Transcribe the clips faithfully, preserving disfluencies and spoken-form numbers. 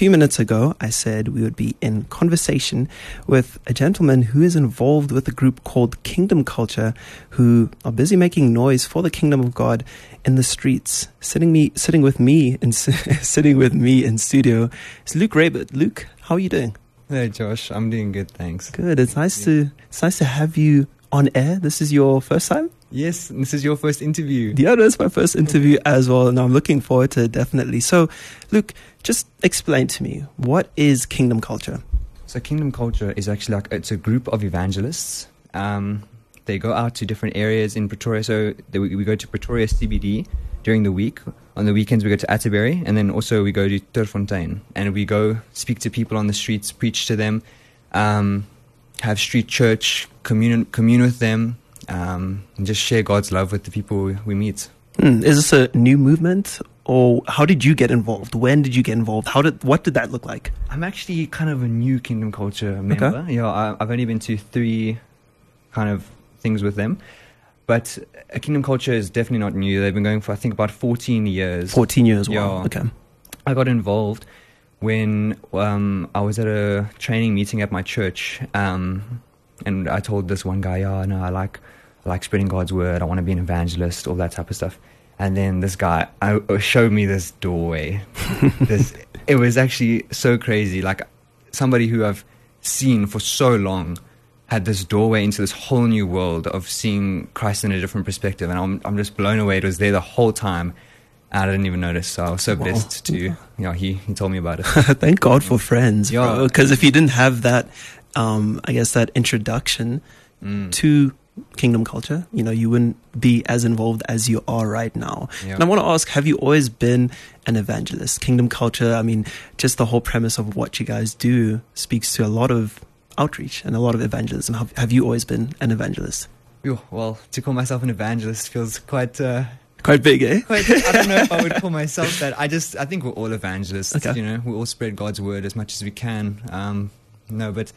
few minutes ago, I said we would be in conversation with a gentleman who is involved with a group called Kingdom Culture, who are busy making noise for the kingdom of God in the streets. Sitting me, sitting with me, and sitting with me in studio is Luke Raybert. Luke, how are you doing? Hey Josh, I'm doing good, thanks. Good. It's nice yeah. to it's nice to have you on air. This is your first time? Yes, this is your first interview. Yeah, that's my first interview as well, and I'm looking forward to it, definitely. So, Luke, just explain to me, what is Kingdom Culture? So Kingdom Culture is actually like, it's a group of evangelists. Um, they go out to different areas in Pretoria. So they, we go to Pretoria C B D during the week. On the weekends, we go to Atterbury, and then also we go to Terfontein. And we go speak to people on the streets, preach to them, um, have street church, commune, commune with them, Um, and just share God's love with the people we meet. Mm, is this a new movement, or how did you get involved? When did you get involved? How did what did that look like? I'm actually kind of a new Kingdom Culture member. Okay. Yeah, I, I've only been to three kind of things with them, but a Kingdom Culture is definitely not new. They've been going for I think about fourteen years. Fourteen years. Wow. Yeah. Okay. I got involved when um, I was at a training meeting at my church. Um, And I told this one guy, oh, no, I like I like spreading God's word. I want to be an evangelist, all that type of stuff. And then this guy I, showed me this doorway. this, it was actually so crazy. Like somebody who I've seen for so long had this doorway into this whole new world of seeing Christ in a different perspective. And I'm, I'm just blown away. It was there the whole time. I didn't even notice. So I was so wow. blessed to, you know, he, he told me about it. Thank God for friends, yeah. bro. Because if you didn't have that, Um, I guess that introduction mm. to Kingdom Culture, you know, you wouldn't be as involved as you are right now. Yeah. And I want to ask, have you always been an evangelist? Kingdom Culture, I mean, just the whole premise of what you guys do speaks to a lot of outreach and a lot of evangelism. Have, have you always been an evangelist? Oh, well, to call myself an evangelist feels quite... Uh Quite big, eh? Quite, I don't know if I would call myself that. I just, I think we're all evangelists, okay. you know, we all spread God's word as much as we can. Um, no, but...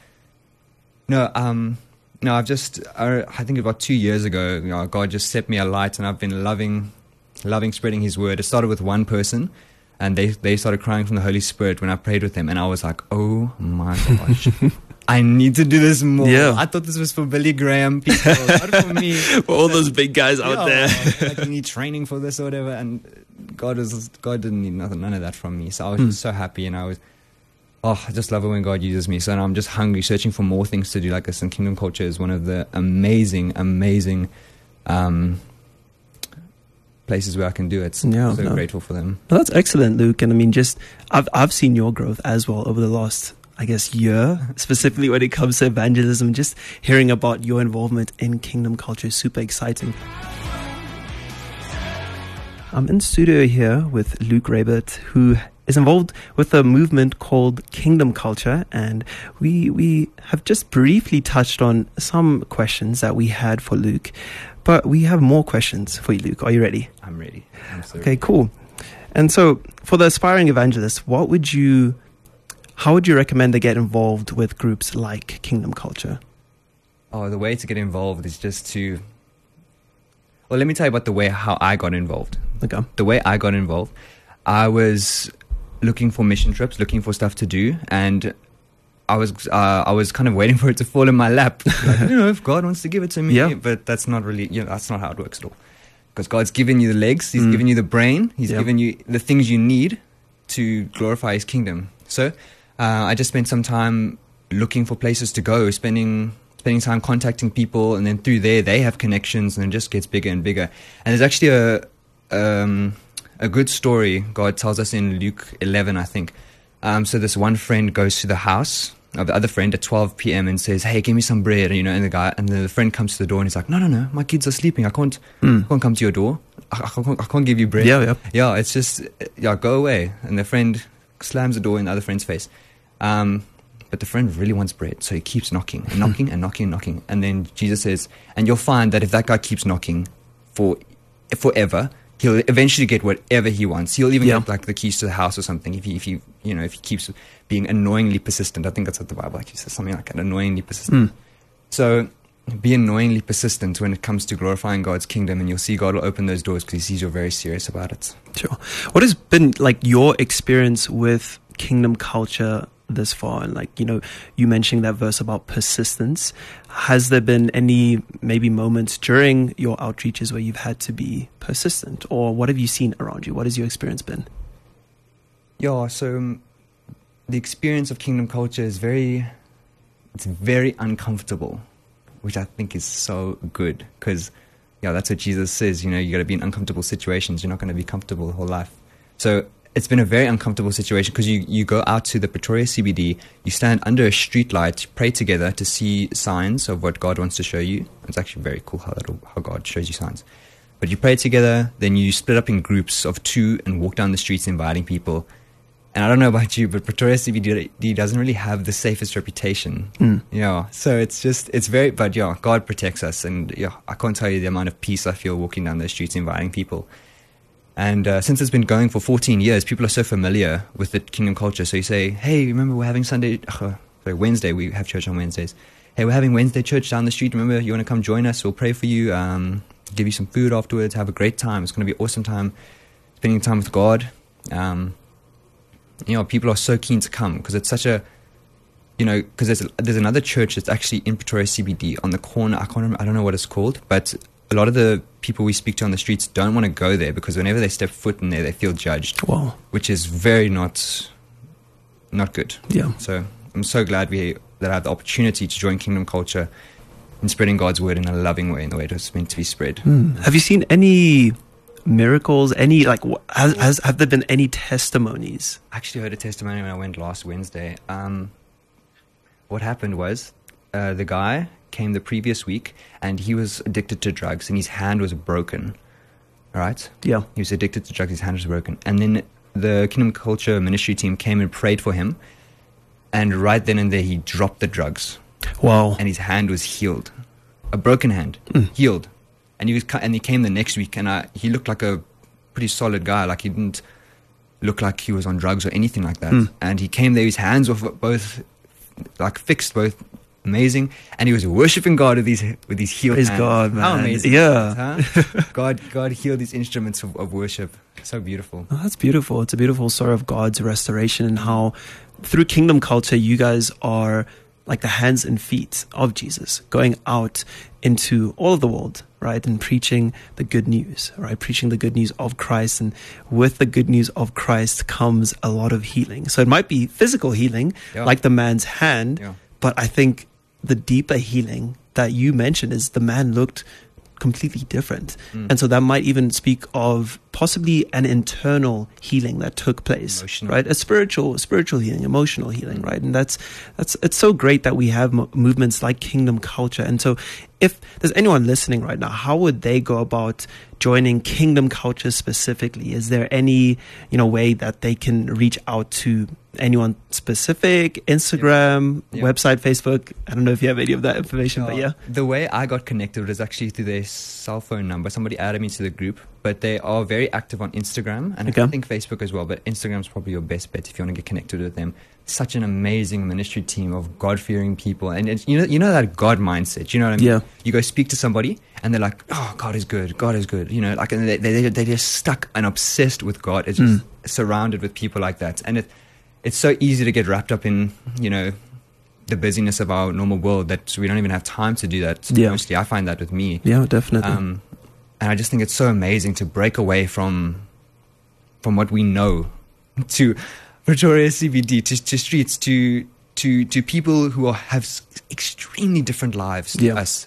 No, um, no. I've just, I, I think about two years ago, you know, God just set me alight, and I've been loving, loving spreading His word. It started with one person, and they they started crying from the Holy Spirit when I prayed with them, and I was like, oh my gosh, I need to do this more. Yeah. I thought this was for Billy Graham people, not for me. For all those big guys out yeah, there, like you need training for this or whatever, and God was, God didn't need nothing, none of that from me. So I was mm. just so happy, and I was. Oh, I just love it when God uses me. So now I'm just hungry, searching for more things to do like this. And Kingdom Culture is one of the amazing, amazing um, places where I can do it. So yeah, I'm so no. grateful for them. Well, that's excellent, Luke. And I mean, just I've I've seen your growth as well over the last, I guess, year, specifically when it comes to evangelism. Just hearing about your involvement in Kingdom Culture is super exciting. I'm in studio here with Luke Raybert, who is involved with a movement called Kingdom Culture, and we we have just briefly touched on some questions that we had for Luke, but we have more questions for you, Luke. Are you ready? I'm ready. I'm so okay, ready. Cool. And so, for the aspiring evangelists, what would you, how would you recommend they get involved with groups like Kingdom Culture? Oh, the way to get involved is just to. Well, let me tell you about the way how I got involved. Okay. The way I got involved, I was looking for mission trips, looking for stuff to do, and I was uh, I was kind of waiting for it to fall in my lap. Like, you know, if God wants to give it to me, yeah. but that's not really, you know, that's not how it works at all. Because God's given you the legs, He's mm. given you the brain, He's yeah. given you the things you need to glorify His kingdom. So uh, I just spent some time looking for places to go, spending spending time contacting people, and then through there they have connections, and it just gets bigger and bigger. And there's actually a um, a good story God tells us in Luke eleven, I think. Um, so this one friend goes to the house of the other friend at twelve p.m. and says, "Hey, give me some bread." And, you know, and the guy and the friend comes to the door and he's like, "No, no, no, my kids are sleeping. I can't, mm. I can't come to your door. I, I, can't, I can't give you bread." Yeah, yeah, yeah. It's just, yeah, go away. And the friend slams the door in the other friend's face. Um, but the friend really wants bread, so he keeps knocking and knocking and knocking and knocking. And then Jesus says, "And you'll find that if that guy keeps knocking for forever, he'll eventually get whatever he wants. He'll even yeah. get like the keys to the house or something if he, if he, you know, if he keeps being annoyingly persistent." I think that's what the Bible actually says, something like that, annoyingly persistent. Mm. So be annoyingly persistent when it comes to glorifying God's kingdom, and you'll see God will open those doors because He sees you're very serious about it. Sure. What has been like your experience with Kingdom Culture this far, and like, you know, you mentioning that verse about persistence, has there been any maybe moments during your outreaches where you've had to be persistent, or what have you seen around you? What has your experience been? Yeah, so um, the experience of Kingdom Culture is very, it's very uncomfortable, which I think is so good, because yeah, that's what Jesus says, you know, you got to be in uncomfortable situations. You're not going to be comfortable the whole life. So it's been a very uncomfortable situation, because you, you go out to the Pretoria C B D, you stand under a street light, pray together to see signs of what God wants to show you. It's actually very cool how that how God shows you signs. But you pray together, then you split up in groups of two and walk down the streets inviting people. And I don't know about you, but Pretoria C B D doesn't really have the safest reputation. Mm. Yeah, so it's just, it's very, but yeah, God protects us. And yeah, I can't tell you the amount of peace I feel walking down those streets inviting people. And uh, since it's been going for fourteen years, people are so familiar with the Kingdom Culture. So you say, hey, remember we're having Sunday, uh, sorry, Wednesday, we have church on Wednesdays. Hey, we're having Wednesday church down the street. Remember, you want to come join us? We'll pray for you, um, give you some food afterwards, have a great time. It's going to be an awesome time spending time with God. Um, you know, people are so keen to come, because it's such a, you know, because there's, there's another church that's actually in Pretoria C B D on the corner. I can't remember, I don't know what it's called, but a lot of the people we speak to on the streets don't want to go there, because whenever they step foot in there, they feel judged. Wow. Which is very not, not good. Yeah. So I'm so glad we that I have the opportunity to join Kingdom Culture in spreading God's word in a loving way, in the way it was meant to be spread. Mm. Have you seen any miracles? Any like has, has have there been any testimonies? I actually heard a testimony when I went last Wednesday. Um, what happened was uh, the guy came the previous week, and he was addicted to drugs, and his hand was broken. All right? Yeah. He was addicted to drugs, his hand was broken. And then the Kingdom Culture ministry team came and prayed for him, and right then and there he dropped the drugs. Wow. And his hand was healed. A broken hand, mm. healed. And he was, and he came the next week, and I, he looked like a pretty solid guy. Like, he didn't look like he was on drugs or anything like that. Mm. And he came there, his hands were both like fixed, both amazing, and he was worshiping God with these with these healed Praise hands. God, man. How amazing! Yeah, that, huh? God, God healed these instruments of, of worship. So beautiful. Oh, that's beautiful. It's a beautiful story of God's restoration, and how through Kingdom Culture, you guys are like the hands and feet of Jesus, going out into all of the world, right, and preaching the good news, right, preaching the good news of Christ. And with the good news of Christ comes a lot of healing. So it might be physical healing, yeah. like the man's hand, yeah. but I think the deeper healing that you mentioned is the man looked completely different. Mm. And so that might even speak of possibly an internal healing that took place, emotional. Right? A spiritual, spiritual healing, emotional healing, mm. right? And that's, that's, it's so great that we have mo- movements like Kingdom Culture. And so if there's anyone listening right now, how would they go about joining Kingdom Culture specifically? Is there any, you know, way that they can reach out to anyone specific? Instagram, yeah. Yeah. website, Facebook? I don't know if you have any of that information, uh, but yeah. The way I got connected was actually through their cell phone number. Somebody added me to the group, but they are very active on Instagram, and okay. I think Facebook as well, but Instagram's probably your best bet if you want to get connected with them. Such an amazing ministry team of God-fearing people, and it's, you know, you know that God mindset. You know what I mean? Yeah. You go speak to somebody, and they're like, "Oh, God is good. God is good." You know, like, and they they they're just stuck and obsessed with God. It's just mm. surrounded with people like that, and it it's so easy to get wrapped up in, you know, the busyness of our normal world that we don't even have time to do that. Yeah. Mostly, I find that with me. Yeah, definitely. Um, and I just think it's so amazing to break away from from what we know to Pretoria C B D, to, to streets, to to to people who are, have extremely different lives yeah. to us.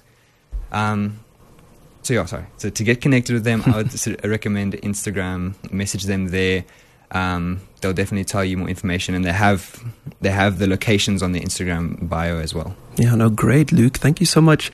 Um, so yeah, sorry. So to get connected with them, I would sort of recommend Instagram. Message them there. Um, they'll definitely tell you more information, and they have they have the locations on the Instagram bio as well. Yeah, no, great, Luke. Thank you so much